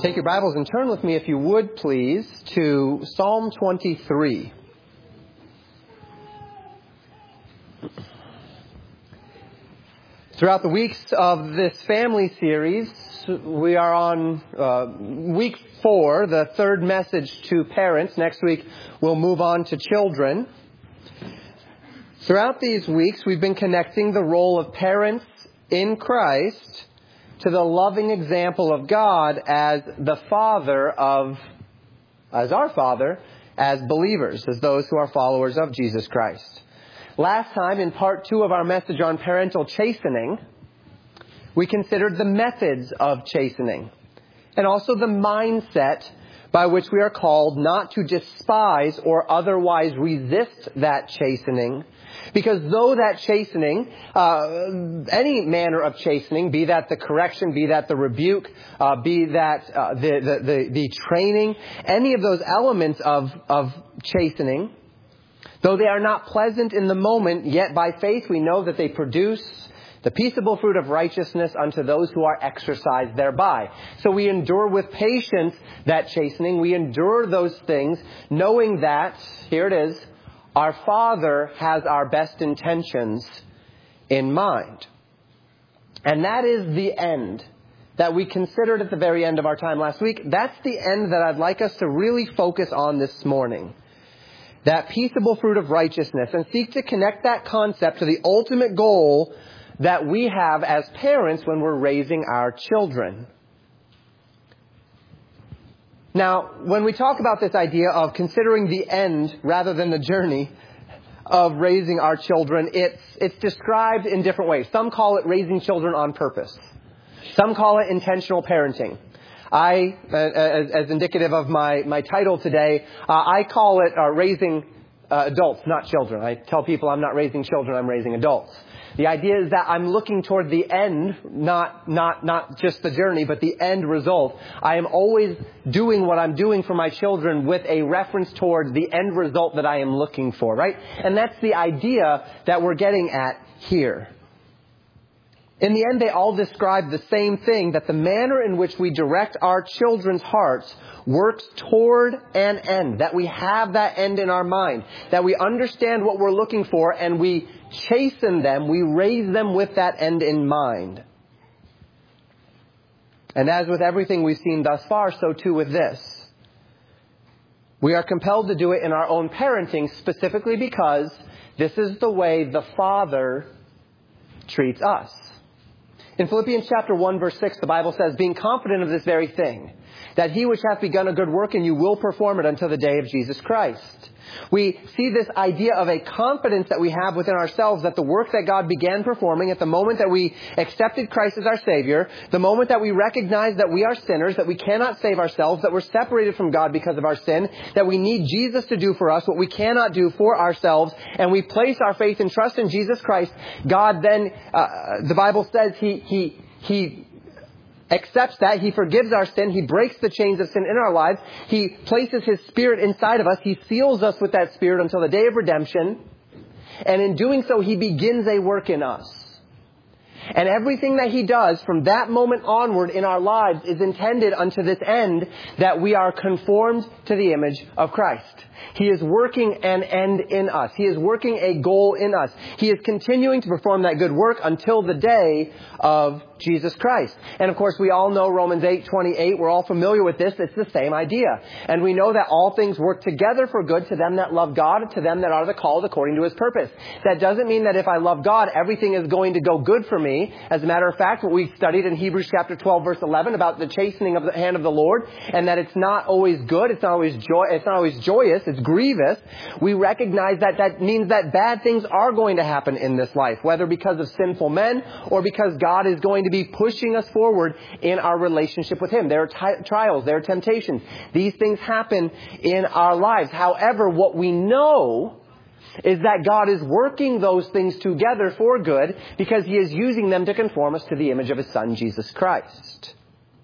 Take your Bibles and turn with me, if you would, please, to Psalm 23. Throughout the weeks of this family series, we are on week 4, the third message to parents. Next week, we'll move on to children. Throughout these weeks, we've been connecting the role of parents in Christ to the loving example of God as our Father, as believers, as those who are followers of Jesus Christ. Last time, in part 2 of our message on parental chastening, we considered the methods of chastening and also the mindset by which we are called not to despise or otherwise resist that chastening. Because though that chastening, any manner of chastening, be that the correction, be that the rebuke, be that the training, any of those elements of chastening, though they are not pleasant in the moment, yet by faith we know that they produce the peaceable fruit of righteousness unto those who are exercised thereby. So we endure with patience that chastening. We endure those things knowing that, here it is, our Father has our best intentions in mind. And that is the end that we considered at the very end of our time last week. That's the end that I'd like us to really focus on this morning. That peaceable fruit of righteousness, and seek to connect that concept to the ultimate goal that we have as parents when we're raising our children. Now, when we talk about this idea of considering the end rather than the journey of raising our children, it's described in different ways. Some call it raising children on purpose. Some call it intentional parenting. I, as indicative of my title today, I call it raising adults, not children. I tell people I'm not raising children, I'm raising adults. The idea is that I'm looking toward the end, not just the journey, but the end result. I am always doing what I'm doing for my children with a reference toward the end result that I am looking for, right? And that's the idea that we're getting at here. In the end, they all describe the same thing, that the manner in which we direct our children's hearts works toward an end, that we have that end in our mind, that we understand what we're looking for and we chasten them, we raise them with that end in mind. And as with everything we've seen thus far, so too with this. We are compelled to do it in our own parenting, specifically because this is the way the Father treats us. In Philippians chapter 1, verse 6, the Bible says, being confident of this very thing, that he which hath begun a good work in you will perform it until the day of Jesus Christ. We see this idea of a confidence that we have within ourselves that the work that God began performing at the moment that we accepted Christ as our Savior, the moment that we recognize that we are sinners, that we cannot save ourselves, that we're separated from God because of our sin, that we need Jesus to do for us what we cannot do for ourselves, and we place our faith and trust in Jesus Christ, God then, the Bible says, He accepts that. He forgives our sin. He breaks the chains of sin in our lives. He places His Spirit inside of us. He seals us with that Spirit until the day of redemption. And in doing so, He begins a work in us. And everything that He does from that moment onward in our lives is intended unto this end, that we are conformed to the image of Christ. He is working an end in us. He is working a goal in us. He is continuing to perform that good work until the day of Jesus Christ. And of course, we all know Romans 8:28. We're all familiar with this. It's the same idea. And we know that all things work together for good to them that love God, to them that are the called according to His purpose. That doesn't mean that if I love God, everything is going to go good for me. As a matter of fact, what we studied in Hebrews chapter 12, verse 11 about the chastening of the hand of the Lord, and that it's not always good, it's not always joyous, it's grievous. We recognize that that means that bad things are going to happen in this life, whether because of sinful men or because God is going to be pushing us forward in our relationship with Him. There are trials, there are temptations. These things happen in our lives. However, what we know is that God is working those things together for good because He is using them to conform us to the image of His Son, Jesus Christ.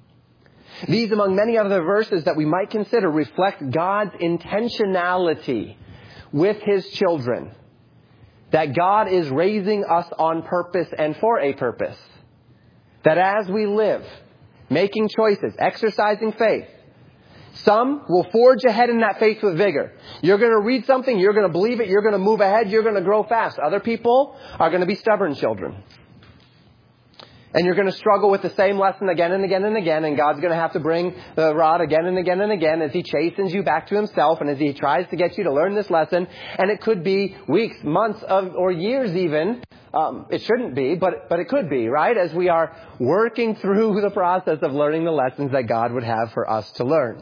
These, among many other verses that we might consider, reflect God's intentionality with His children. That God is raising us on purpose and for a purpose. That as we live, making choices, exercising faith. Some will forge ahead in that faith with vigor. You're going to read something, you're going to believe it, you're going to move ahead, you're going to grow fast. Other people are going to be stubborn children. And you're going to struggle with the same lesson again and again and again, and God's going to have to bring the rod again and again and again as He chastens you back to Himself and as He tries to get you to learn this lesson. And it could be weeks, months, or years even. It shouldn't be, but it could be, right? As we are working through the process of learning the lessons that God would have for us to learn.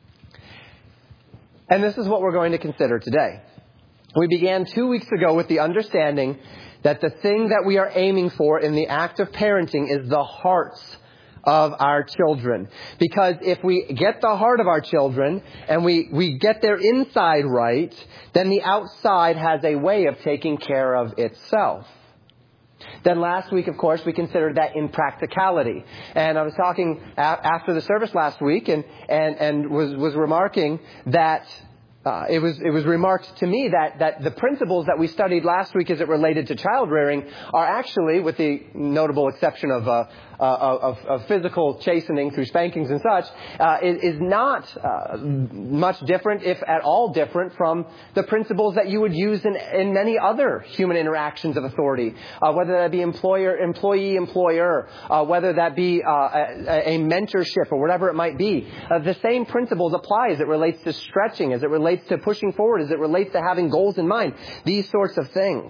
And this is what we're going to consider today. We began 2 weeks ago with the understanding that the thing that we are aiming for in the act of parenting is the hearts of our children. Because if we get the heart of our children and we get their inside right, then the outside has a way of taking care of itself. Then last week, of course, we considered that in practicality. And I was talking after the service last week and was remarking that it was remarked to me that the principles that we studied last week as it related to child rearing are actually, with the notable exception of physical chastening through spankings and such, is not much different, if at all different, from the principles that you would use in many other human interactions of authority, whether that be employer, employee, employer, whether that be a mentorship or whatever it might be. The same principles apply as it relates to stretching, as it relates to pushing forward, as it relates to having goals in mind. These sorts of things.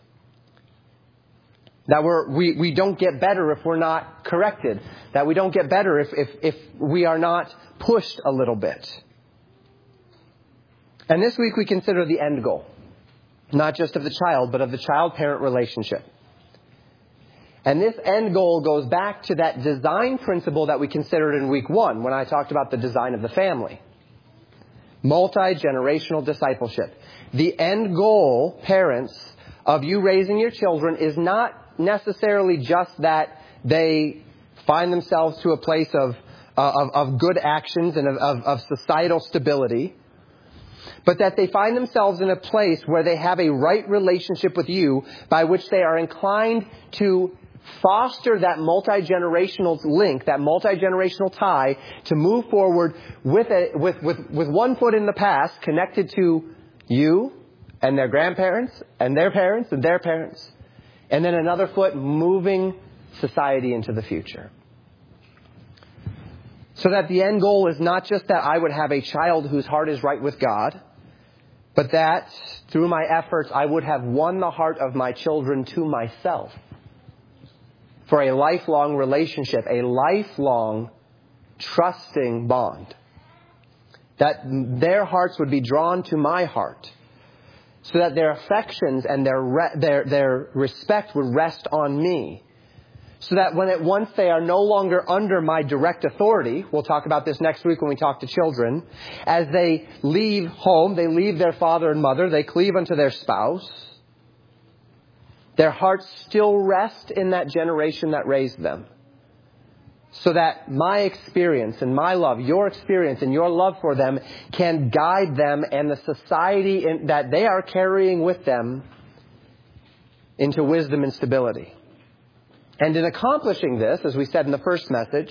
That we don't get better if we're not corrected. That we don't get better if we are not pushed a little bit. And this week we consider the end goal. Not just of the child, but of the child-parent relationship. And this end goal goes back to that design principle that we considered in week 1 when I talked about the design of the family. Multi-generational discipleship. The end goal, parents, of you raising your children is not necessarily just that they find themselves to a place of good actions and of societal stability, but that they find themselves in a place where they have a right relationship with you by which they are inclined to foster that multi-generational link, that multi-generational tie, to move forward with one foot in the past, connected to you and their grandparents and their parents and their parents, and then another foot moving society into the future. So that the end goal is not just that I would have a child whose heart is right with God, but that through my efforts I would have won the heart of my children to myself. For a lifelong relationship, a lifelong trusting bond. That their hearts would be drawn to my heart. So that their affections and their respect would rest on me. So that once they are no longer under my direct authority, we'll talk about this next week when we talk to children, as they leave home, they leave their father and mother, they cleave unto their spouse, their hearts still rest in that generation that raised them. So that my experience and my love, your experience and your love for them can guide them and the society that they are carrying with them into wisdom and stability. And in accomplishing this, as we said in the first message,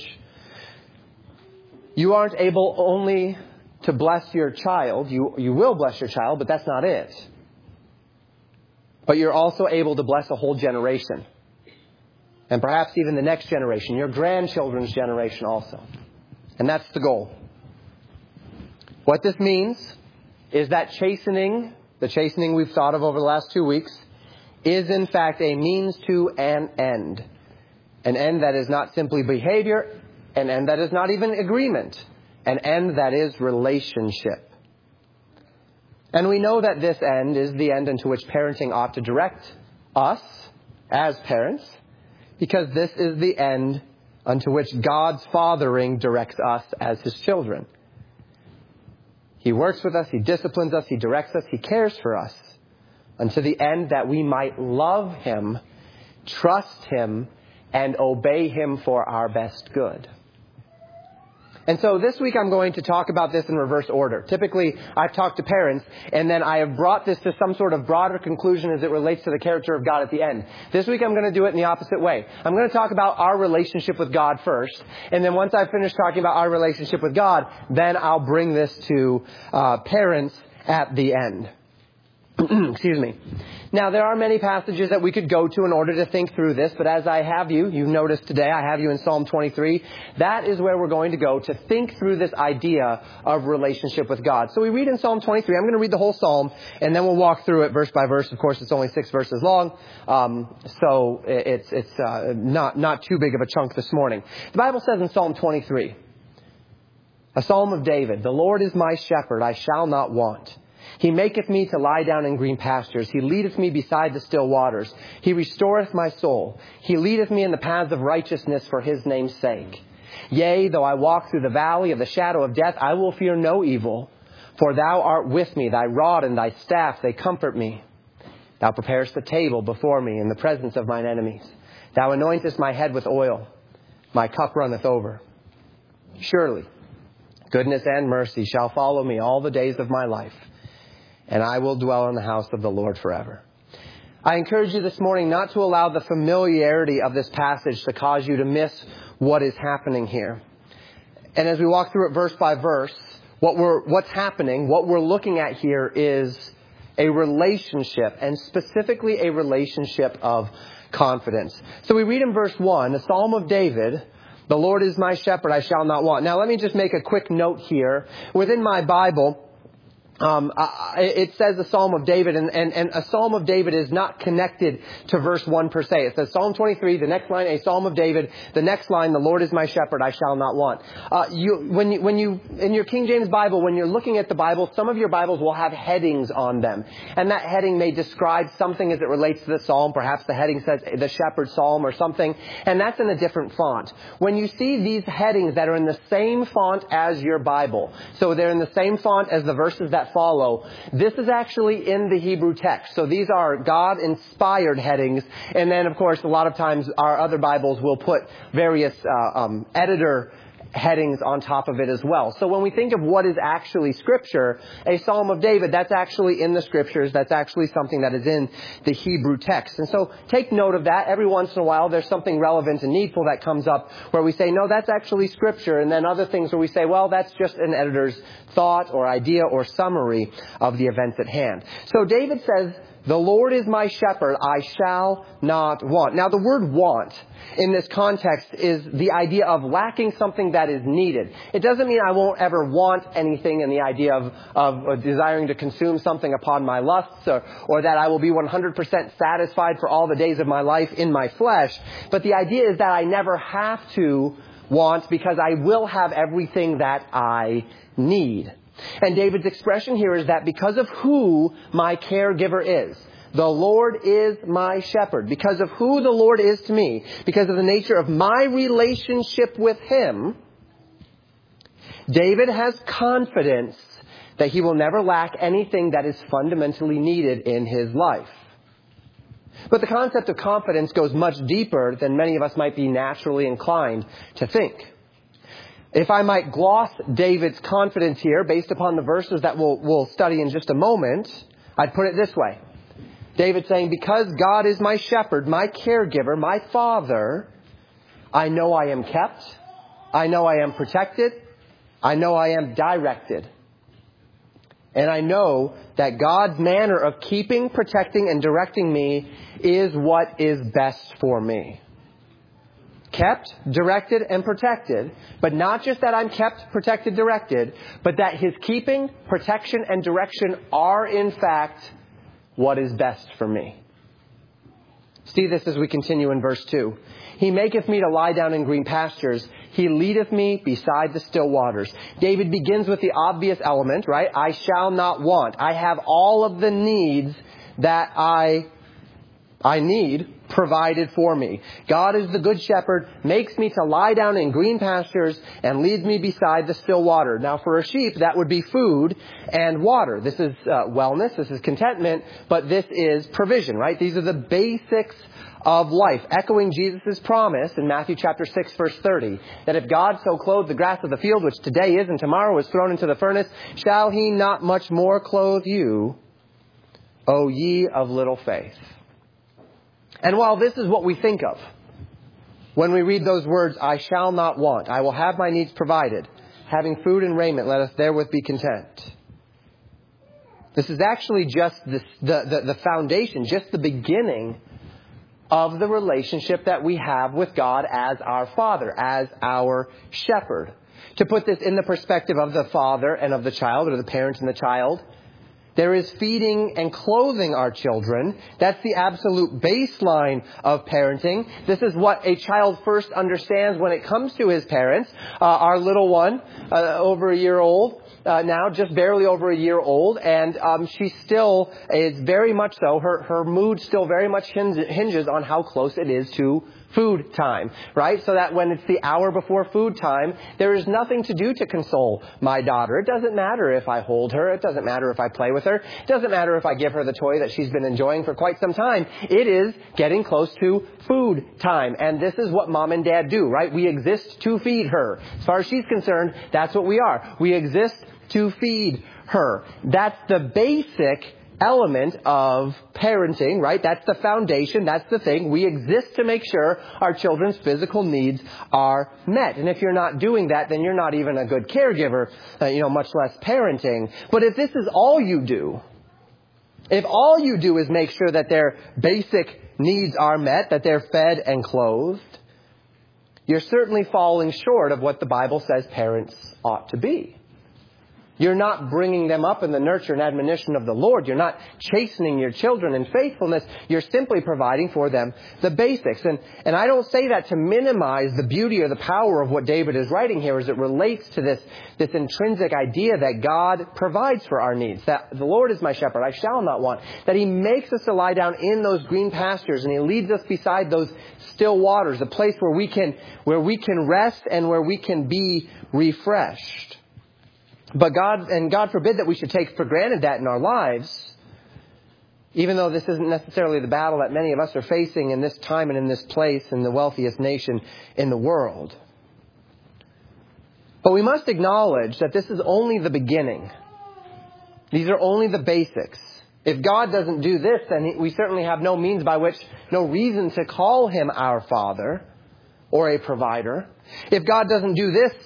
you aren't able only to bless your child. You will bless your child, but that's not it. But you're also able to bless a whole generation. And perhaps even the next generation, your grandchildren's generation also. And that's the goal. What this means is that the chastening we've thought of over the last 2 weeks, is in fact a means to an end. An end that is not simply behavior, an end that is not even agreement, an end that is relationship. And we know that this end is the end into which parenting ought to direct us as parents, because this is the end unto which God's fathering directs us as His children. He works with us, He disciplines us, He directs us, He cares for us, unto the end that we might love Him, trust Him, and obey Him for our best good. And so this week I'm going to talk about this in reverse order. Typically, I've talked to parents, and then I have brought this to some sort of broader conclusion as it relates to the character of God at the end. This week I'm going to do it in the opposite way. I'm going to talk about our relationship with God first, and then once I've finished talking about our relationship with God, then I'll bring this to parents at the end. Excuse me. Now, there are many passages that we could go to in order to think through this, but as I have you've noticed today, I have you in Psalm 23. That is where we're going to go to think through this idea of relationship with God. So we read in Psalm 23. I'm going to read the whole Psalm, and then we'll walk through it verse by verse. Of course, it's only 6 verses long, so it's not too big of a chunk this morning. The Bible says in Psalm 23, a Psalm of David, "The Lord is my shepherd, I shall not want. He maketh me to lie down in green pastures. He leadeth me beside the still waters. He restoreth my soul. He leadeth me in the paths of righteousness for his name's sake. Yea, though I walk through the valley of the shadow of death, I will fear no evil. For thou art with me, thy rod and thy staff, they comfort me. Thou preparest a table before me in the presence of mine enemies. Thou anointest my head with oil. My cup runneth over. Surely goodness and mercy shall follow me all the days of my life, and I will dwell in the house of the Lord forever." I encourage you this morning not to allow the familiarity of this passage to cause you to miss what is happening here. And as we walk through it verse by verse, what's happening, what we're looking at here is a relationship, and specifically a relationship of confidence. So we read in verse 1, a Psalm of David, "The Lord is my shepherd, I shall not want." Now let me just make a quick note here. Within my Bible, it says a Psalm of David, and a Psalm of David is not connected to verse 1 per se. It says Psalm 23, the next line, a Psalm of David, the next line, "The Lord is my shepherd, I shall not want." When you in your King James Bible, when you're looking at the Bible, some of your Bibles will have headings on them, and that heading may describe something as it relates to the Psalm. Perhaps the heading says the Shepherd Psalm or something, and that's in a different font. When you see these headings that are in the same font as your Bible, so they're in the same font as the verses that follow, this is actually in the Hebrew text. So these are God-inspired headings. And then, of course, a lot of times our other Bibles will put various editor headings on top of it as well. So when we think of what is actually Scripture, a Psalm of David, that's actually in the Scriptures. That's actually something that is in the Hebrew text. And so take note of that. Every once in a while, there's something relevant and needful that comes up where we say, no, that's actually Scripture. And then other things where we say, well, that's just an editor's thought or idea or summary of the events at hand. So David says, "The Lord is my shepherd, I shall not want." Now, the word want in this context is the idea of lacking something that is needed. It doesn't mean I won't ever want anything in the idea of desiring to consume something upon my lusts, or that I will be 100% satisfied for all the days of my life in my flesh. But the idea is that I never have to want, because I will have everything that I need. And David's expression here is that because of who my caregiver is, the Lord is my shepherd, because of who the Lord is to me, because of the nature of my relationship with Him, David has confidence that he will never lack anything that is fundamentally needed in his life. But the concept of confidence goes much deeper than many of us might be naturally inclined to think. If I might gloss David's confidence here based upon the verses that we'll study in just a moment, I'd put it this way. David saying, because God is my shepherd, my caregiver, my father, I know I am kept. I know I am protected. I know I am directed. And I know that God's manner of keeping, protecting, and directing me is what is best for me. Kept, directed, and protected. But not just that I'm kept, protected, directed, but that His keeping, protection, and direction are in fact what is best for me. See this as we continue in verse 2. He maketh me to lie down in green pastures. He leadeth me beside the still waters. David begins with the obvious element, right? I shall not want. I have all of the needs that I need provided for me. God is the good shepherd, makes me to lie down in green pastures and leads me beside the still water. Now for a sheep, that would be food and water. This is wellness, this is contentment, but this is provision, right? These are the basics of life, echoing Jesus' promise in Matthew chapter 6, verse 30, that if God so clothed the grass of the field, which today is and tomorrow is thrown into the furnace, shall he not much more clothe you, O ye of little faith? And while this is what we think of when we read those words, I shall not want, I will have my needs provided, having food and raiment, let us therewith be content. This is actually just the foundation, just the beginning of the relationship that we have with God as our Father, as our shepherd. To put this in the perspective of the father and of the child, or the parent and the child, there is feeding and clothing our children. That's the absolute baseline of parenting. This is what a child first understands when it comes to his parents. Our little one, over a year old, now just barely over a year old, and she still is very much so. Her mood still very much hinges on how close it is to food time, right? So that when it's the hour before food time, there is nothing to do to console my daughter. It doesn't matter if I hold her. It doesn't matter if I play with her. It doesn't matter if I give her the toy that she's been enjoying for quite some time. It is getting close to food time. And this is what mom and dad do, right? We exist to feed her. As far as she's concerned, that's what we are. We exist to feed her. That's the basic element of parenting, right? That's the foundation. That's the thing. We exist to make sure our children's physical needs are met. And if you're not doing that, then you're not even a good caregiver, much less parenting. But if this is all you do, if all you do is make sure that their basic needs are met, that they're fed and clothed, you're certainly falling short of what the Bible says parents ought to be. You're not bringing them up in the nurture and admonition of the Lord. You're not chastening your children in faithfulness. You're simply providing for them the basics. And I don't say that to minimize the beauty or the power of what David is writing here as it relates to this intrinsic idea that God provides for our needs, that the Lord is my shepherd, I shall not want, that he makes us to lie down in those green pastures and he leads us beside those still waters, a place where we can rest and where we can be refreshed. But God forbid that we should take for granted that in our lives, even though this isn't necessarily the battle that many of us are facing in this time and in this place in the wealthiest nation in the world. But we must acknowledge that this is only the beginning. These are only the basics. If God doesn't do this, then we certainly have no reason to call him our Father or a provider. If God doesn't do this,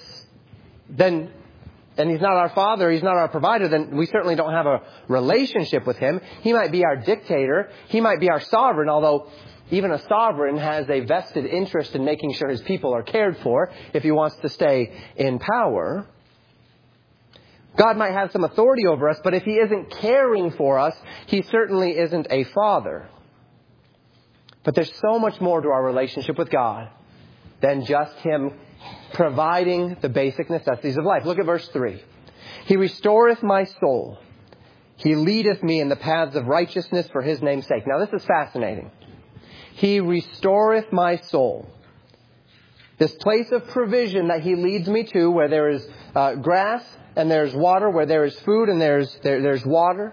and he's not our Father, he's not our provider, then we certainly don't have a relationship with him. He might be our dictator. He might be our sovereign, although even a sovereign has a vested interest in making sure his people are cared for if he wants to stay in power. God might have some authority over us, but if he isn't caring for us, he certainly isn't a father. But there's so much more to our relationship with God than just him providing the basic necessities of life. Look at verse 3. He restoreth my soul. He leadeth me in the paths of righteousness for his name's sake. Now this is fascinating. He restoreth my soul. This place of provision that he leads me to, where there is grass and there's water, where there is food and there's water,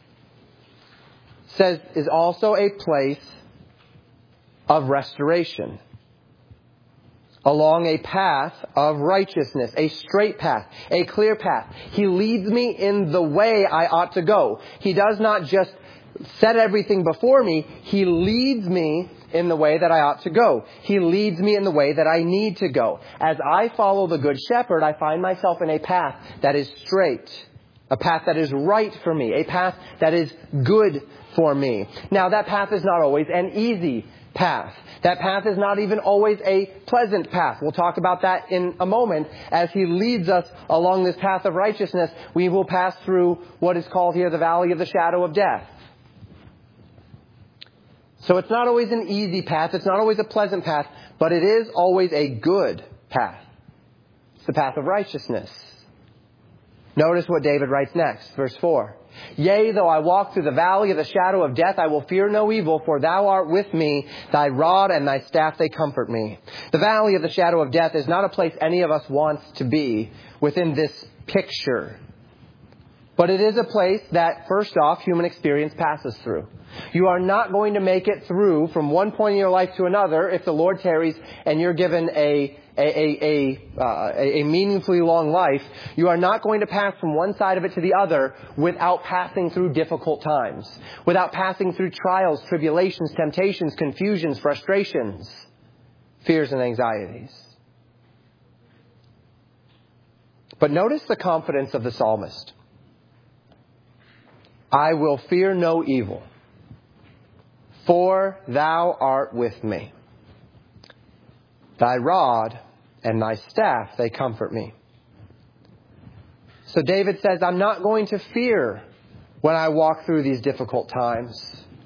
says is also a place of restoration. Along a path of righteousness, a straight path, a clear path. He leads me in the way I ought to go. He does not just set everything before me. He leads me in the way that I ought to go. He leads me in the way that I need to go. As I follow the Good Shepherd, I find myself in a path that is straight, a path that is right for me, a path that is good for me. Now, that path is not always an easy path. That path is not even always a pleasant path. We'll talk about that in a moment. As he leads us along this path of righteousness, we will pass through what is called here the valley of the shadow of death. So it's not always an easy path. It's not always a pleasant path, but it is always a good path. It's the path of righteousness. Notice what David writes next, verse 4. Yea, though I walk through the valley of the shadow of death, I will fear no evil, for thou art with me. Thy rod and thy staff, they comfort me. The valley of the shadow of death is not a place any of us wants to be within this picture. But it is a place that, first off, human experience passes through. You are not going to make it through from one point in your life to another if the Lord tarries and you're given a meaningfully long life. You are not going to pass from one side of it to the other without passing through difficult times, without passing through trials, tribulations, temptations, confusions, frustrations, fears, and anxieties. But notice the confidence of the psalmist. I will fear no evil, for thou art with me. Thy rod and thy staff, they comfort me. So David says, I'm not going to fear when I walk through these difficult times,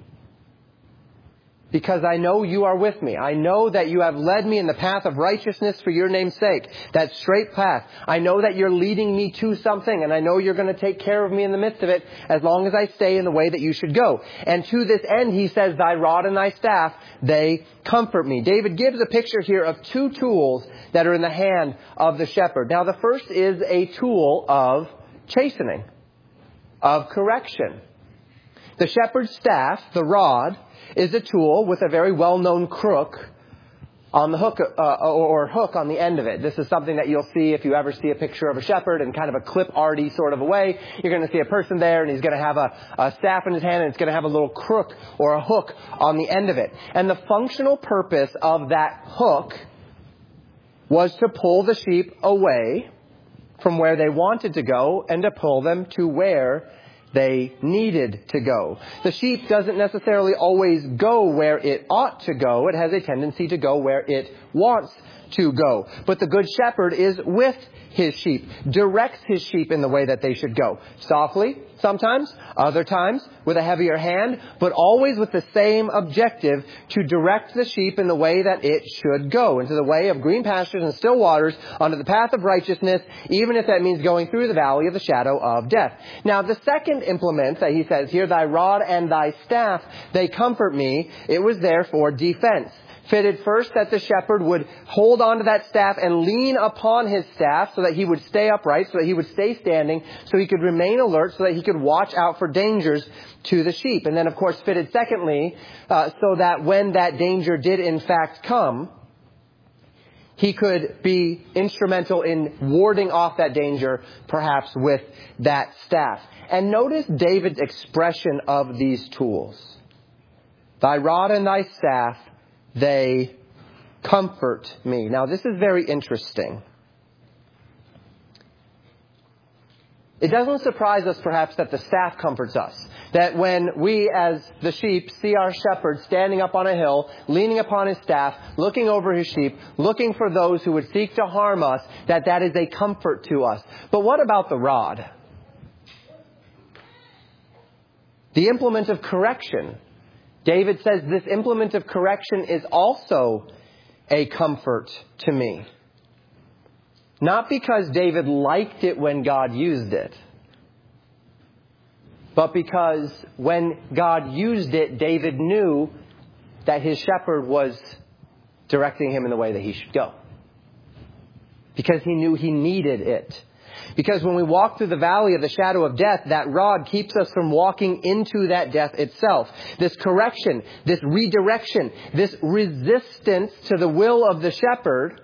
because I know you are with me. I know that you have led me in the path of righteousness for your name's sake, that straight path. I know that you're leading me to something, and I know you're going to take care of me in the midst of it as long as I stay in the way that you should go. And to this end, he says, thy rod and thy staff, they comfort me. David gives a picture here of two tools that are in the hand of the shepherd. Now, the first is a tool of chastening, of correction. The shepherd's staff, the rod, is a tool with a very well-known crook on the hook or hook on the end of it. This is something that you'll see if you ever see a picture of a shepherd in kind of a clip-arty sort of a way. You're going to see a person there, and he's going to have a staff in his hand, and it's going to have a little crook or a hook on the end of it. And the functional purpose of that hook was to pull the sheep away from where they wanted to go and to pull them to where they needed to go. The sheep doesn't necessarily always go where it ought to go. It has a tendency to go where it wants to go. But the good shepherd is with his sheep, directs his sheep in the way that they should go. Softly, sometimes, other times with a heavier hand, but always with the same objective, to direct the sheep in the way that it should go, into the way of green pastures and still waters, onto the path of righteousness, even if that means going through the valley of the shadow of death. Now, the second implement that he says here, thy rod and thy staff, they comfort me, it was there for defense. Fitted first that the shepherd would hold on to that staff and lean upon his staff so that he would stay upright, so that he would stay standing, so he could remain alert, so that he could watch out for dangers to the sheep. And then, of course, fitted secondly, so that when that danger did in fact come, he could be instrumental in warding off that danger, perhaps with that staff. And notice David's expression of these tools. Thy rod and thy staff, they comfort me. Now, this is very interesting. It doesn't surprise us, perhaps, that the staff comforts us. That when we, as the sheep, see our shepherd standing up on a hill, leaning upon his staff, looking over his sheep, looking for those who would seek to harm us, that is a comfort to us. But what about the rod? The implement of correction. David says this implement of correction is also a comfort to me. Not because David liked it when God used it, but because when God used it, David knew that his shepherd was directing him in the way that he should go. Because he knew he needed it. Because when we walk through the valley of the shadow of death, that rod keeps us from walking into that death itself. This correction, this redirection, this resistance to the will of the shepherd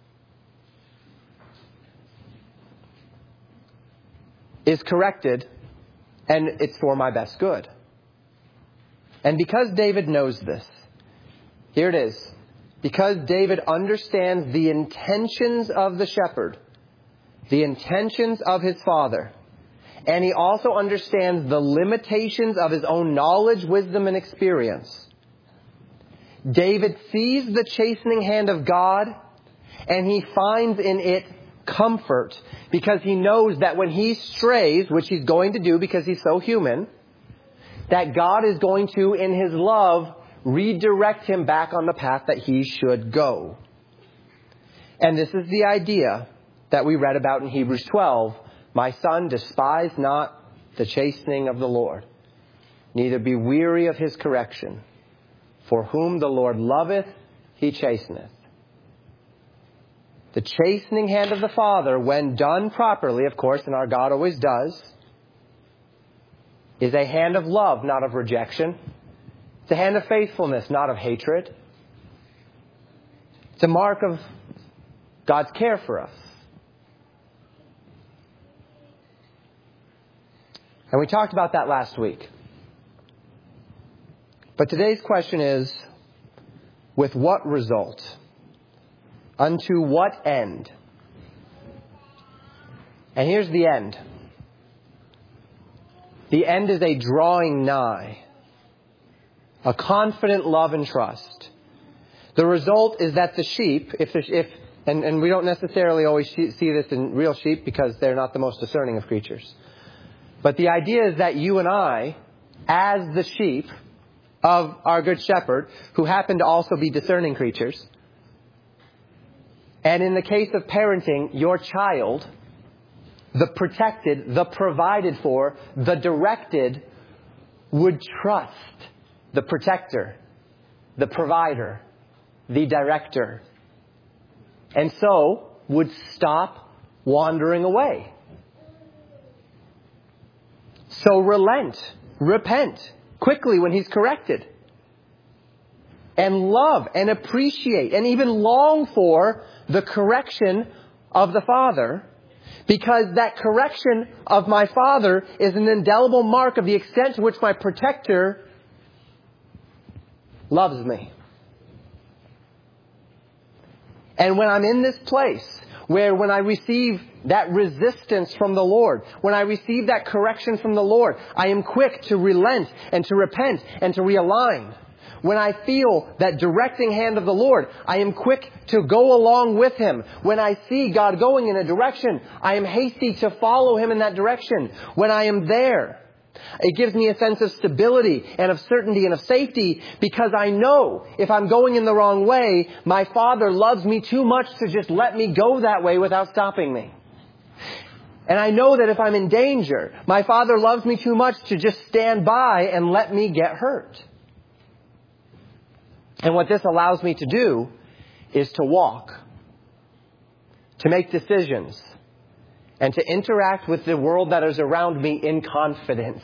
is corrected, and it's for my best good. And because David knows this, here it is. Because David understands the intentions of the shepherd, the intentions of his father, and he also understands the limitations of his own knowledge, wisdom, and experience. David sees the chastening hand of God, and he finds in it comfort, because he knows that when he strays, which he's going to do because he's so human, that God is going to, in his love, redirect him back on the path that he should go. And this is the idea that we read about in Hebrews 12 My son, despise not the chastening of the Lord, neither be weary of his correction. For whom the Lord loveth, he chasteneth. The chastening hand of the Father, when done properly, of course, and our God always does, is a hand of love, not of rejection. It's a hand of faithfulness, not of hatred. It's a mark of God's care for us. And we talked about that last week. But today's question is, with what result? Unto what end? And here's the end. The end is a drawing nigh, a confident love and trust. The result is that the sheep, and we don't necessarily always see this in real sheep because they're not the most discerning of creatures. But the idea is that you and I, as the sheep of our Good Shepherd, who happen to also be discerning creatures, and in the case of parenting, your child, the protected, the provided for, the directed, would trust the protector, the provider, the director, and so would stop wandering away. So repent quickly when he's corrected, and love and appreciate and even long for the correction of the Father, because that correction of my Father is an indelible mark of the extent to which my protector loves me. And when I'm in this place where when I receive that resistance from the Lord, when I receive that correction from the Lord, I am quick to relent and to repent and to realign. When I feel that directing hand of the Lord, I am quick to go along with Him. When I see God going in a direction, I am hasty to follow Him in that direction. When I am there, it gives me a sense of stability and of certainty and of safety, because I know if I'm going in the wrong way, my Father loves me too much to just let me go that way without stopping me. And I know that if I'm in danger, my Father loves me too much to just stand by and let me get hurt. And what this allows me to do is to walk, to make decisions, and to interact with the world that is around me in confidence.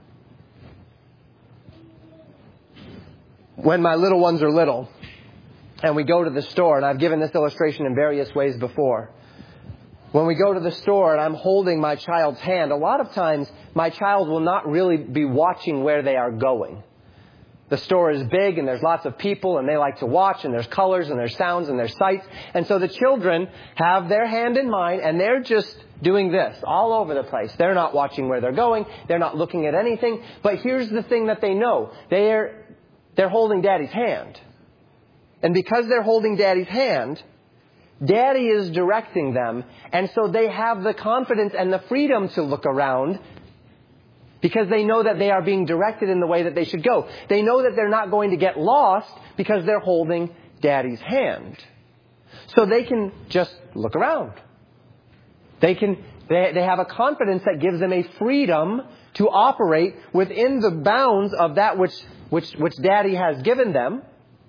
When my little ones are little, and we go to the store, and I've given this illustration in various ways before. When we go to the store and I'm holding my child's hand, a lot of times my child will not really be watching where they are going. The store is big and there's lots of people and they like to watch, and there's colors and there's sounds and there's sights. And so the children have their hand in mine and they're just doing this all over the place. They're not watching where they're going. They're not looking at anything. But here's the thing that they know. They're holding Daddy's hand. And because they're holding Daddy's hand, Daddy is directing them. And so they have the confidence and the freedom to look around, because they know that they are being directed in the way that they should go. They know that they're not going to get lost because they're holding Daddy's hand. So they can just look around. They have a confidence that gives them a freedom to operate within the bounds of that which Daddy has given them,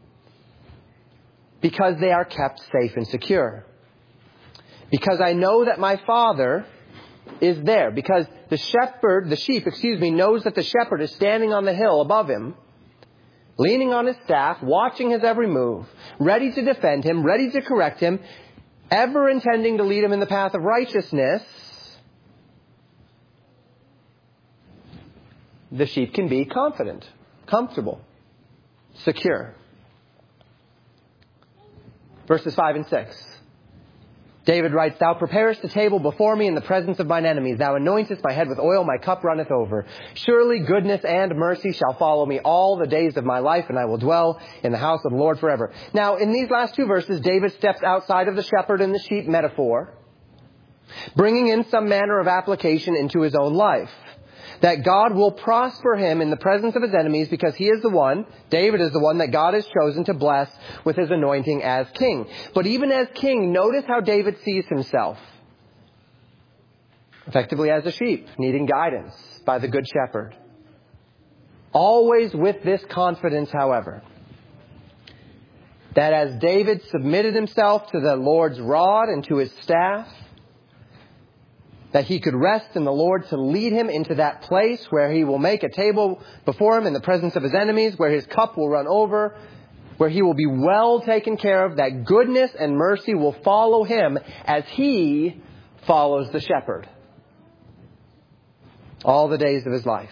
because they are kept safe and secure. Because I know that my Father is there, because the sheep, knows that the shepherd is standing on the hill above him, leaning on his staff, watching his every move, ready to defend him, ready to correct him, ever intending to lead him in the path of righteousness. The sheep can be confident, comfortable, secure. Verses 5 and 6. David writes, Thou preparest a table before me in the presence of mine enemies. Thou anointest my head with oil, my cup runneth over. Surely goodness and mercy shall follow me all the days of my life, and I will dwell in the house of the Lord forever. Now, in these last two verses, David steps outside of the shepherd and the sheep metaphor, bringing in some manner of application into his own life. That God will prosper him in the presence of his enemies, because he is the one, David is the one, that God has chosen to bless with his anointing as king. But even as king, notice how David sees himself. effectively as a sheep, needing guidance by the Good Shepherd. Always with this confidence, however, that as David submitted himself to the Lord's rod and to his staff, that he could rest in the Lord to lead him into that place where he will make a table before him in the presence of his enemies, where his cup will run over, where he will be well taken care of, that goodness and mercy will follow him as he follows the shepherd all the days of his life.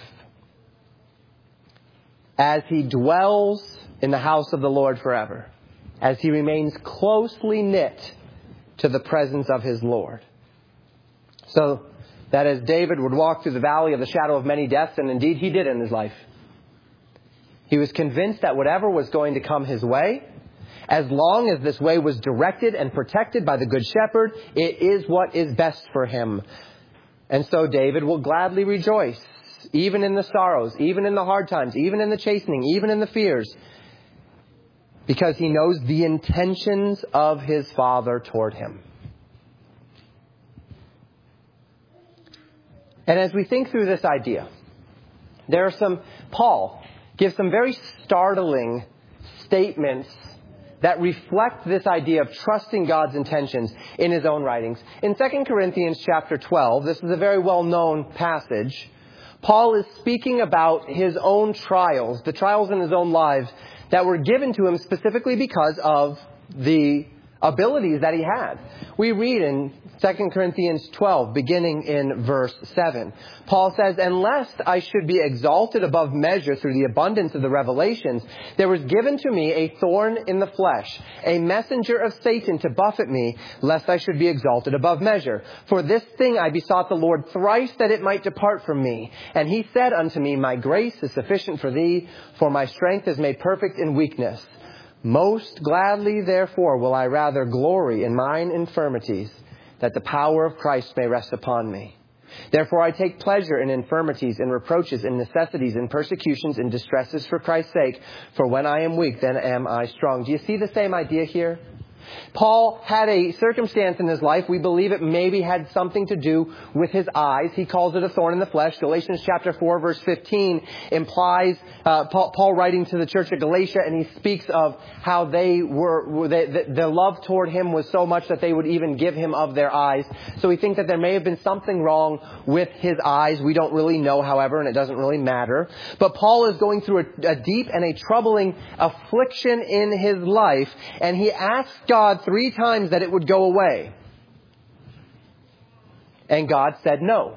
As he dwells in the house of the Lord forever, as he remains closely knit to the presence of his Lord. So that as David would walk through the valley of the shadow of many deaths, and indeed he did in his life, he was convinced that whatever was going to come his way, as long as this way was directed and protected by the Good Shepherd, it is what is best for him. And so David will gladly rejoice, even in the sorrows, even in the hard times, even in the chastening, even in the fears, because he knows the intentions of his Father toward him. And as we think through this idea, Paul gives some very startling statements that reflect this idea of trusting God's intentions in his own writings. In 2 Corinthians chapter 12, this is a very well-known passage. Paul is speaking about his own trials, the trials in his own lives that were given to him specifically because of the abilities that he had. We read in 2 Corinthians 12, beginning in verse 7. Paul says, "And lest I should be exalted above measure through the abundance of the revelations, there was given to me a thorn in the flesh, a messenger of Satan to buffet me, lest I should be exalted above measure. For this thing I besought the Lord thrice that it might depart from me. And he said unto me, My grace is sufficient for thee, for my strength is made perfect in weakness. Most gladly, therefore, will I rather glory in mine infirmities, that the power of Christ may rest upon me. Therefore I take pleasure in infirmities, in reproaches, in necessities, in persecutions, in distresses for Christ's sake. For when I am weak, then am I strong." Do you see the same idea here? Paul had a circumstance in his life. We believe it maybe had something to do with his eyes. He calls it a thorn in the flesh. Galatians chapter 4 verse 15 implies Paul writing to the church of Galatia, and he speaks of how their love toward him was so much that they would even give him of their eyes. So we think that there may have been something wrong with his eyes. We don't really know, however, and it doesn't really matter. But Paul is going through a deep and a troubling affliction in his life, and he asks God 3 times that it would go away. And God said no.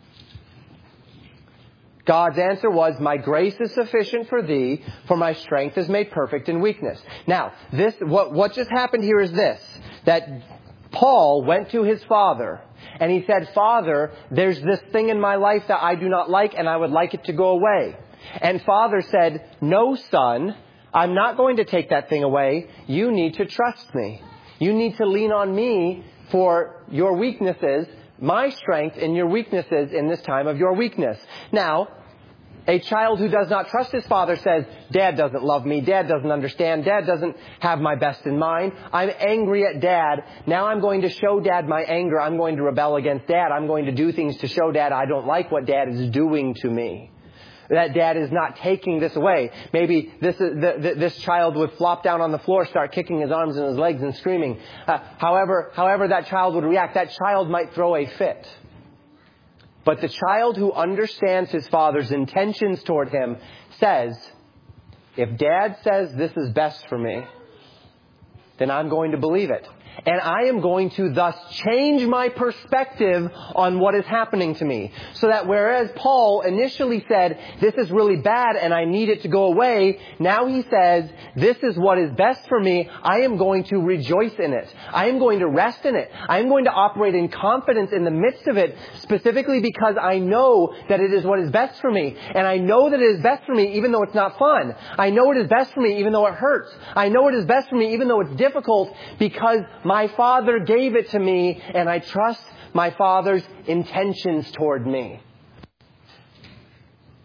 God's answer was, "My grace is sufficient for thee, for my strength is made perfect in weakness." Now, what just happened here is this, that Paul went to his father and he said, "Father, there's this thing in my life that I do not like, and I would like it to go away." And Father said, "No, son, I'm not going to take that thing away. You need to trust me. You need to lean on me for your weaknesses, my strength in your weaknesses in this time of your weakness." Now, a child who does not trust his father says, "Dad doesn't love me. Dad doesn't understand. Dad doesn't have my best in mind. I'm angry at Dad. Now I'm going to show Dad my anger. I'm going to rebel against Dad. I'm going to do things to show Dad I don't like what Dad is doing to me. That Dad is not taking this away." Maybe this child would flop down on the floor, start kicking his arms and his legs and screaming. However that child would react, that child might throw a fit. But the child who understands his father's intentions toward him says, "If Dad says this is best for me, then I'm going to believe it. And I am going to thus change my perspective on what is happening to me." So that whereas Paul initially said, "This is really bad and I need it to go away," now he says, "This is what is best for me. I am going to rejoice in it. I am going to rest in it. I am going to operate in confidence in the midst of it, specifically because I know that it is what is best for me. And I know that it is best for me even though it's not fun. I know it is best for me even though it hurts. I know it is best for me even though it's difficult, because my Father gave it to me, and I trust my Father's intentions toward me."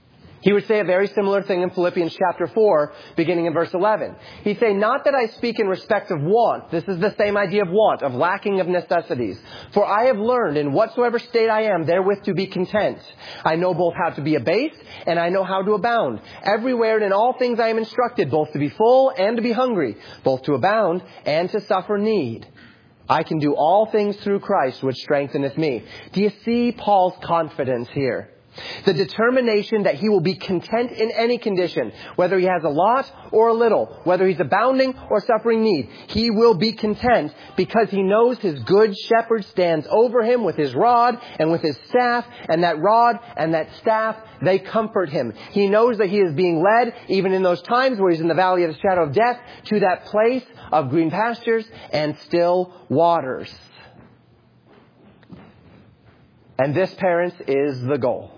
He would say a very similar thing in Philippians chapter 4, beginning in verse 11. He'd say, not that I speak in respect of want. This is the same idea of want, of lacking of necessities. For I have learned in whatsoever state I am, therewith to be content. I know both how to be abased, and I know how to abound. Everywhere and in all things I am instructed, both to be full and to be hungry, both to abound and to suffer need. I can do all things through Christ, which strengtheneth me. Do you see Paul's confidence here? The determination that he will be content in any condition, whether he has a lot or a little, whether he's abounding or suffering need. He will be content because he knows his good shepherd stands over him with his rod and with his staff, and that rod and that staff, they comfort him. He knows that he is being led, even in those times where he's in the valley of the shadow of death, to that place of green pastures and still waters. And this, parents, is the goal.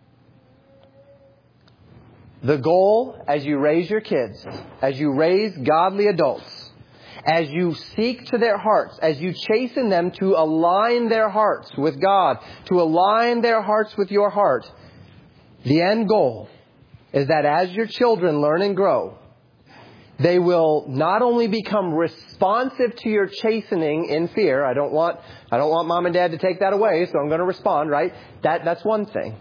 The goal as you raise your kids, as you raise godly adults, as you seek to their hearts, as you chasten them to align their hearts with God, to align their hearts with your heart, the end goal is that as your children learn and grow, they will not only become responsive to your chastening in fear. I don't want mom and dad to take that away, so I'm going to respond, right? That's one thing.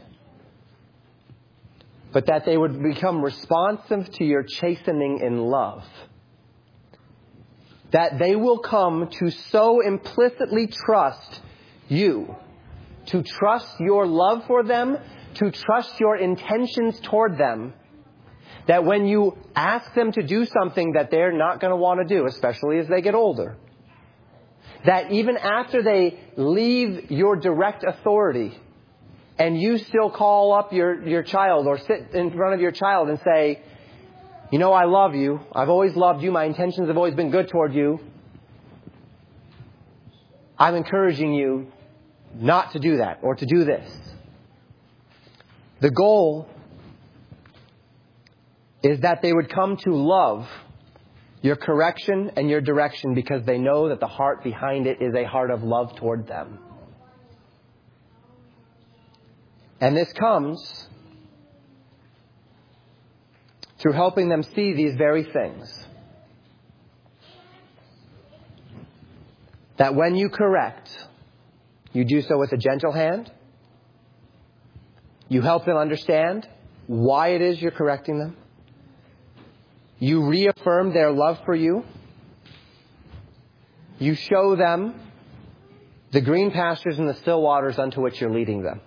But that they would become responsive to your chastening in love. That they will come to so implicitly trust you, to trust your love for them, to trust your intentions toward them, that when you ask them to do something that they're not going to want to do, especially as they get older, that even after they leave your direct authority, and you still call up your child or sit in front of your child and say, you know, I love you. I've always loved you. My intentions have always been good toward you. I'm encouraging you not to do that or to do this. The goal is that they would come to love your correction and your direction because they know that the heart behind it is a heart of love toward them. And this comes through helping them see these very things. That when you correct, you do so with a gentle hand. You help them understand why it is you're correcting them. You reaffirm their love for you. You show them the green pastures and the still waters unto which you're leading them.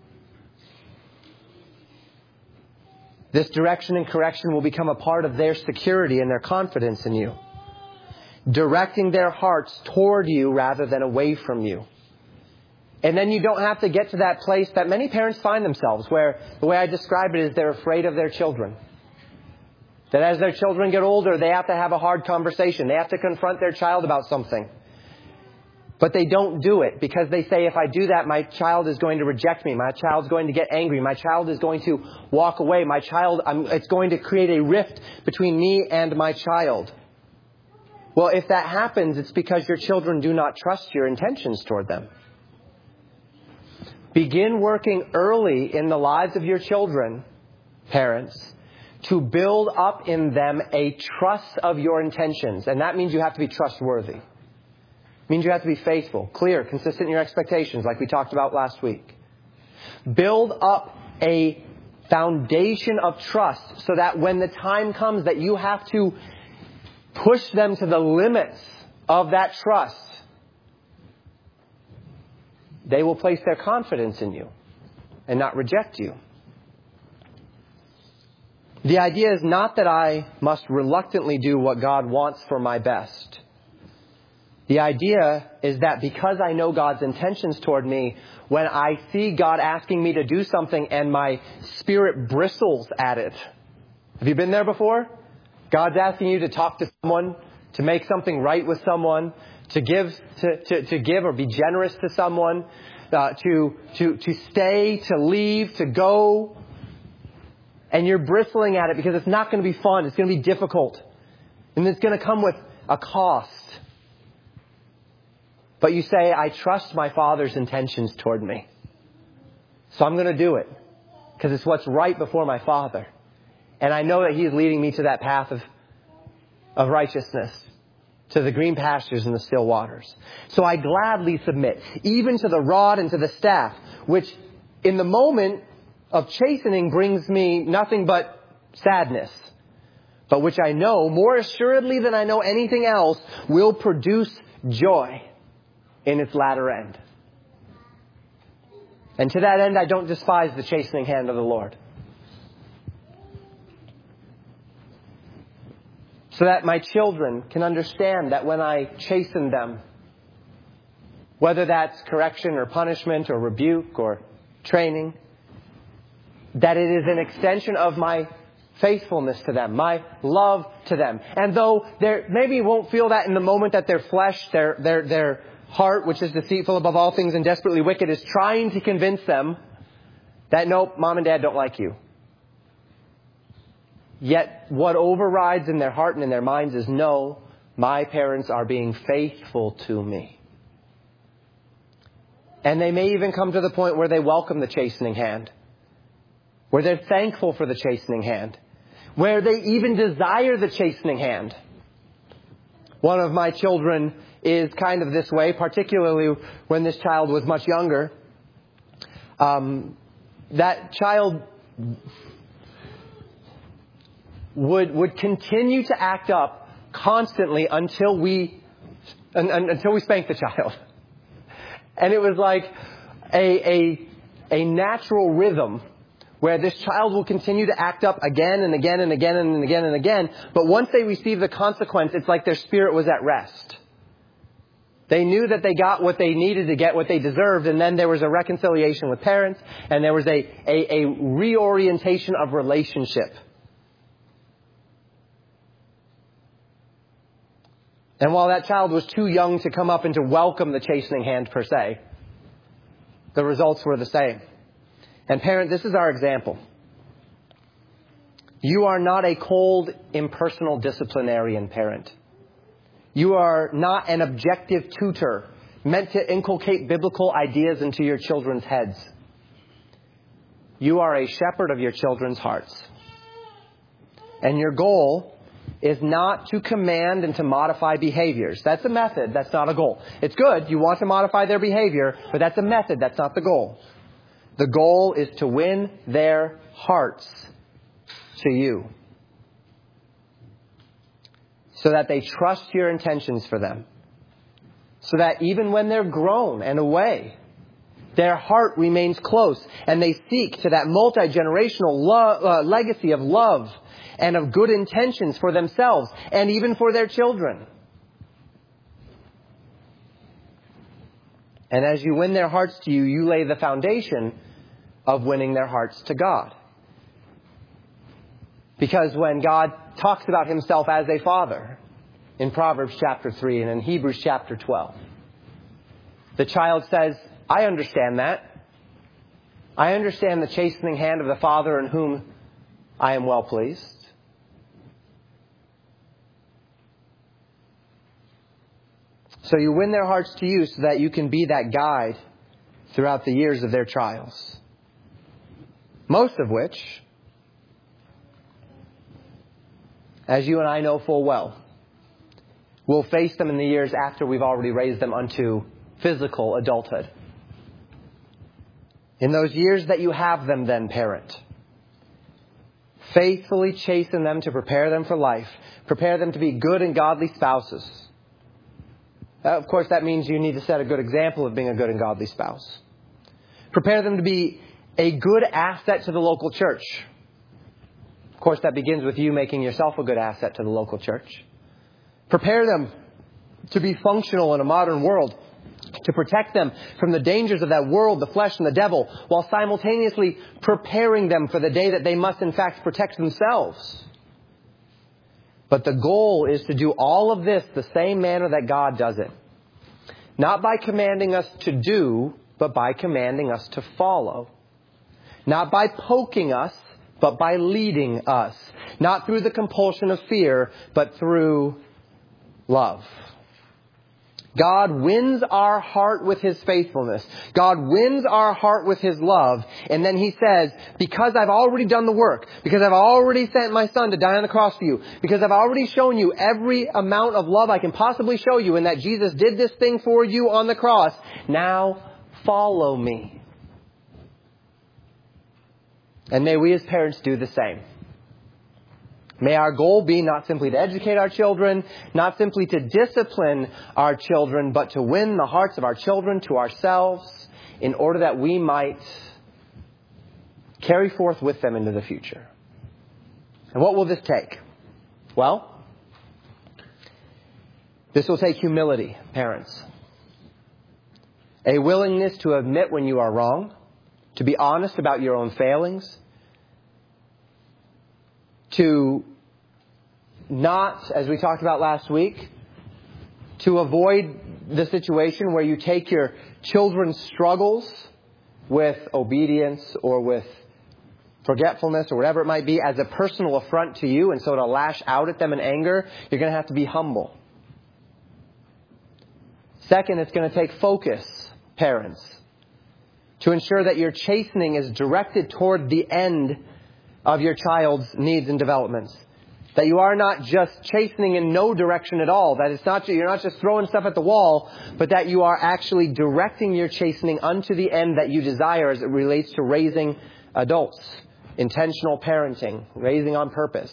This direction and correction will become a part of their security and their confidence in you. Directing their hearts toward you rather than away from you. And then you don't have to get to that place that many parents find themselves, where the way I describe it is they're afraid of their children. That as their children get older, they have to have a hard conversation. They have to confront their child about something. But they don't do it because they say, if I do that, my child is going to reject me. My child's going to get angry. My child is going to walk away. It's going to create a rift between me and my child. Well, if that happens, it's because your children do not trust your intentions toward them. Begin working early in the lives of your children, parents, to build up in them a trust of your intentions. And that means you have to be trustworthy. It means you have to be faithful, clear, consistent in your expectations, like we talked about last week. Build up a foundation of trust so that when the time comes that you have to push them to the limits of that trust, they will place their confidence in you and not reject you. The idea is not that I must reluctantly do what God wants for my best. The idea is that because I know God's intentions toward me, when I see God asking me to do something and my spirit bristles at it. Have you been there before? God's asking you to talk to someone, to make something right with someone, to give or be generous to someone, to stay, to leave, to go. And you're bristling at it because it's not going to be fun. It's going to be difficult. And it's going to come with a cost. But you say, I trust my Father's intentions toward me. So I'm going to do it. because it's what's right before my Father. And I know that He is leading me to that path of righteousness, to the green pastures and the still waters. So I gladly submit, even to the rod and to the staff, which in the moment of chastening brings me nothing but sadness, but which I know more assuredly than I know anything else will produce joy in its latter end. And to that end, I don't despise the chastening hand of the Lord. So that my children can understand that when I chasten them, whether that's correction or punishment or rebuke or training, that it is an extension of my faithfulness to them, my love to them. And though they maybe won't feel that in the moment, that their flesh, their heart, which is deceitful above all things and desperately wicked, is trying to convince them that, nope, mom and dad don't like you. Yet what overrides in their heart and in their minds is, no, my parents are being faithful to me. And they may even come to the point where they welcome the chastening hand, where they're thankful for the chastening hand, where they even desire the chastening hand. One of my children is kind of this way, particularly when this child was much younger. That child would continue to act up constantly until we spanked the child. And it was like a natural rhythm where this child will continue to act up again and again and again and again and again. But once they receive the consequence, it's like their spirit was at rest. They knew that they got what they needed to get, what they deserved, and then there was a reconciliation with parents, and there was a reorientation of relationship. And while that child was too young to come up and to welcome the chastening hand per se, the results were the same. And parent, this is our example. You are not a cold, impersonal disciplinarian parent. You are not an objective tutor meant to inculcate biblical ideas into your children's heads. You are a shepherd of your children's hearts. And your goal is not to command and to modify behaviors. That's a method. That's not a goal. It's good. You want to modify their behavior, but that's a method. That's not the goal. The goal is to win their hearts to you, so that they trust your intentions for them. So that even when they're grown and away, their heart remains close, and they seek to that multi-generational legacy of love and of good intentions for themselves and even for their children. And as you win their hearts to you, you lay the foundation of winning their hearts to God. Because when God talks about Himself as a father in Proverbs chapter 3 and in Hebrews chapter 12, the child says, I understand that. I understand the chastening hand of the Father in whom I am well pleased. So you win their hearts to you so that you can be that guide throughout the years of their trials. Most of which, as you and I know full well, we'll face them in the years after we've already raised them unto physical adulthood. In those years that you have them then, parent, faithfully chasten them to prepare them for life. Prepare them to be good and godly spouses. Of course, that means you need to set a good example of being a good and godly spouse. Prepare them to be a good asset to the local church. Of course, that begins with you making yourself a good asset to the local church. Prepare them to be functional in a modern world, to protect them from the dangers of that world, the flesh, and the devil, while simultaneously preparing them for the day that they must, in fact, protect themselves. But the goal is to do all of this the same manner that God does it. Not by commanding us to do, but by commanding us to follow. Not by poking us, but by leading us. Not through the compulsion of fear, but through love. God wins our heart with His faithfulness. God wins our heart with His love. And then He says, because I've already done the work, because I've already sent my Son to die on the cross for you, because I've already shown you every amount of love I can possibly show you, and that Jesus did this thing for you on the cross, now follow me. And may we as parents do the same. May our goal be not simply to educate our children, not simply to discipline our children, but to win the hearts of our children to ourselves in order that we might carry forth with them into the future. And what will this take? Well, this will take humility, parents. A willingness to admit when you are wrong, to be honest about your own failings, to not, as we talked about last week, to avoid the situation where you take your children's struggles with obedience or with forgetfulness or whatever it might be as a personal affront to you, and so to lash out at them in anger, you're going to have to be humble. Second, it's going to take focus, parents, to ensure that your chastening is directed toward the end of your child's needs and developments. That you are not just chastening in no direction at all. That you're not just throwing stuff at the wall, but that you are actually directing your chastening unto the end that you desire as it relates to raising adults. Intentional parenting, raising on purpose.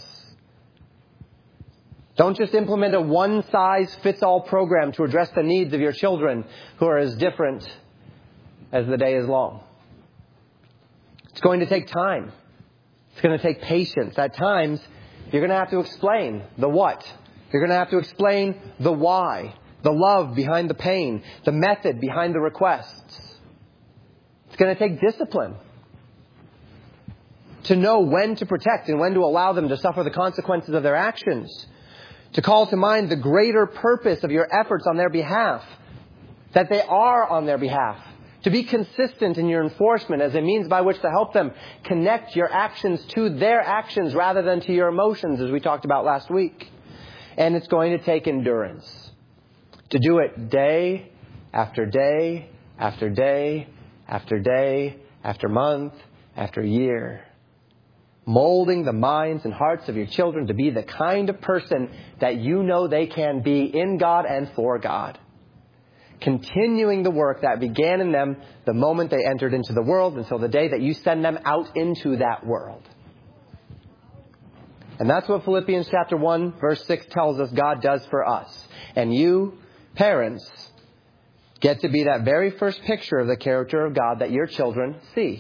Don't just implement a one-size-fits-all program to address the needs of your children who are as different as the day is long. It's going to take time. It's going to take patience. At times, you're going to have to explain the what. You're going to have to explain the why, the love behind the pain, the method behind the requests. It's going to take discipline to know when to protect and when to allow them to suffer the consequences of their actions. To call to mind the greater purpose of your efforts on their behalf, that they are on their behalf. To be consistent in your enforcement as a means by which to help them connect your actions to their actions rather than to your emotions, as we talked about last week. And it's going to take endurance. To do it day after day after day after day after month after year. Molding the minds and hearts of your children to be the kind of person that you know they can be in God and for God. Continuing the work that began in them the moment they entered into the world until the day that you send them out into that world. And that's what Philippians chapter 1 verse 6 tells us God does for us. And you, parents, get to be that very first picture of the character of God that your children see.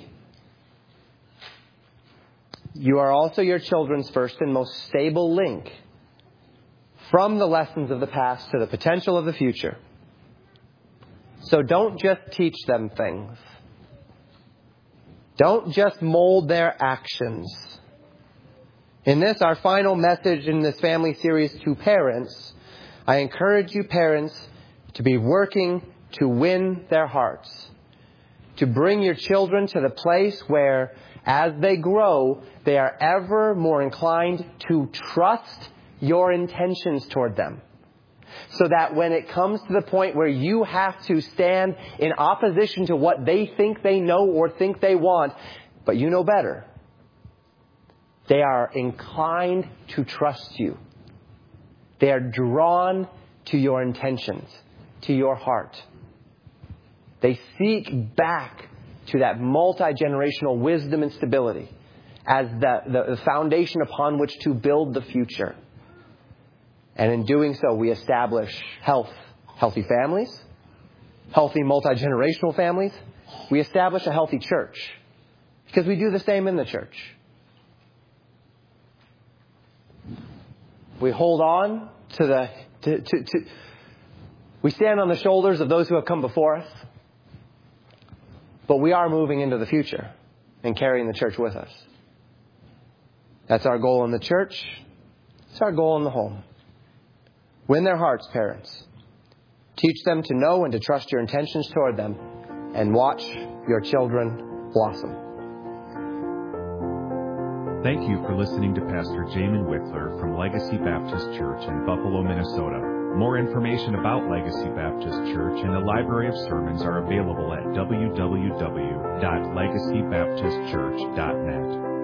You are also your children's first and most stable link from the lessons of the past to the potential of the future. So don't just teach them things. Don't just mold their actions. In this, our final message in this family series to parents, I encourage you parents to be working to win their hearts. To bring your children to the place where, as they grow, they are ever more inclined to trust your intentions toward them. So that when it comes to the point where you have to stand in opposition to what they think they know or think they want, but you know better, they are inclined to trust you. They are drawn to your intentions, to your heart. They seek back to that multi-generational wisdom and stability as the foundation upon which to build the future. And in doing so, we establish healthy families, healthy multi-generational families. We establish a healthy church because we do the same in the church. We hold on to we stand on the shoulders of those who have come before us, but we are moving into the future and carrying the church with us. That's our goal in the church. It's our goal in the home. Win their hearts, parents. Teach them to know and to trust your intentions toward them, and watch your children blossom. Thank you for listening to Pastor Jamin Wickler from Legacy Baptist Church in Buffalo, Minnesota. More information about Legacy Baptist Church and a library of sermons are available at www.legacybaptistchurch.net.